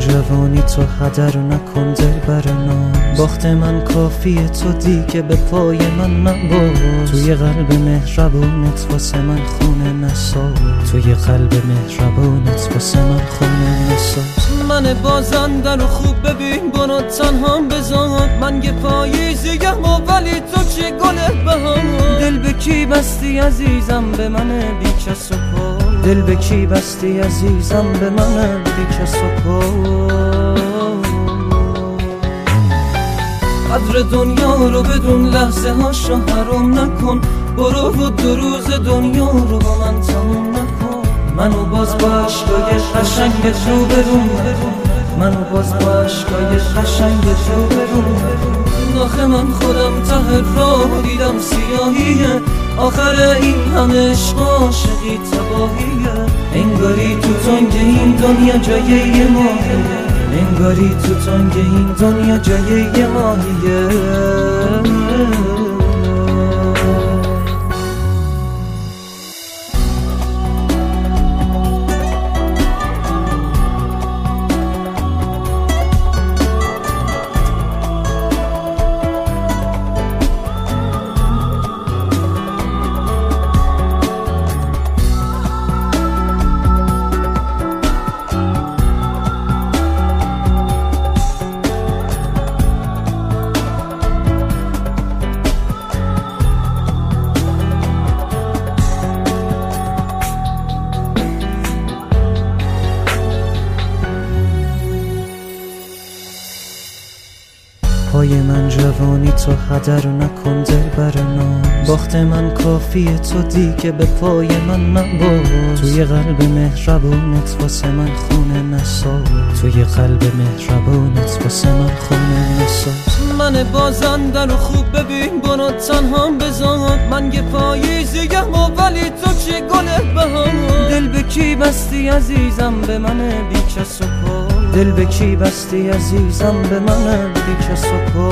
جوانی تو هدر نکن دلبر ناز، باخت من کافیه تو دیگه به پای من نباز. توی قلب مهربونت واسه من خونه نساز، توی قلب مهربونت واسه من خونه نساز. من بازنده رو خوب ببین برو تنها بذار، من یه پاییزیم ولی تو چه گل بهار. دل به کی بستی عزیزم به من بی کس و پا، دل به کی بستی عزیزم به من بی کس و پا. قدر دنیا رو بدون لحظه هاش رو حرام نکن، برو و 2 روز دنیا رو با من تموم نکن. منو باز با عشقای قشنگ رو برون، منو باز با عشقای قشنگ رو برون. آخه من خودم ته راه دیدم سیاهیه، آخر این همه عشق عاشقی تباهیه. انگاری تو تنگ این دنیا جای یه ماهیه، انگاری تو تنگ این دنیا جای یه ماهیه. پای من جوانی تو هدر نکن دلبر ناز، باخت من کافیه تو دیگه به پای من نباز. توی قلب مهربونت واسه من خونه نساز، توی قلب مهربونت واسه من خونه نساز. من بازنده رو خوب ببین برو تنها بذار، من یه پاییزیم ولی تو چه گل بهار. دل به کی بستی عزیزم به من بی کس و پا، دل به کی بستی عزیزم به من بی کس و پا.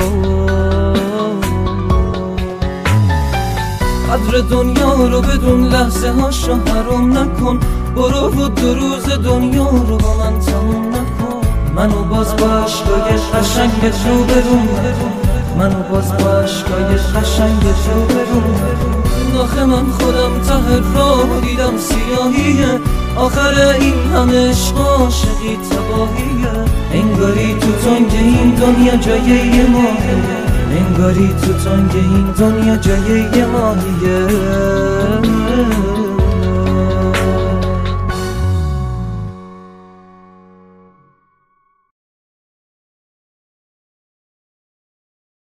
قدر دنیا رو بدون لحظه هاش رو حرام نکن، برو و 2 روز دنیا رو با من تموم نکن. منو باز با عشقای قشنگ رو برون، منو باز با عشقای قشنگ رو برون. آخه من خودم ته راه دیدم سیاهیه، آخر این همه عشق عاشقی تباهیه. انگاری تو تنگ این دنیا جای یه ماهیه، انگاری تو تنگ این دنیا جای یه ماهیه.